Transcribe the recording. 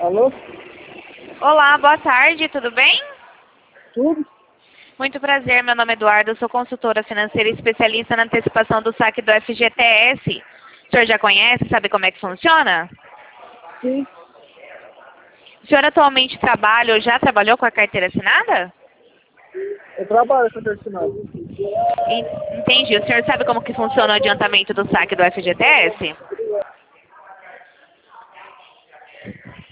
Alô? Olá, boa tarde, tudo bem? Tudo? Muito prazer, meu nome é Eduardo, eu sou consultora financeira e especialista na antecipação do saque do FGTS. O senhor já conhece, sabe como é que funciona? Sim. O senhor atualmente trabalha ou já trabalhou com a carteira assinada? Eu trabalho com personagem. Entendi. O senhor sabe como que funciona o adiantamento do saque do FGTS?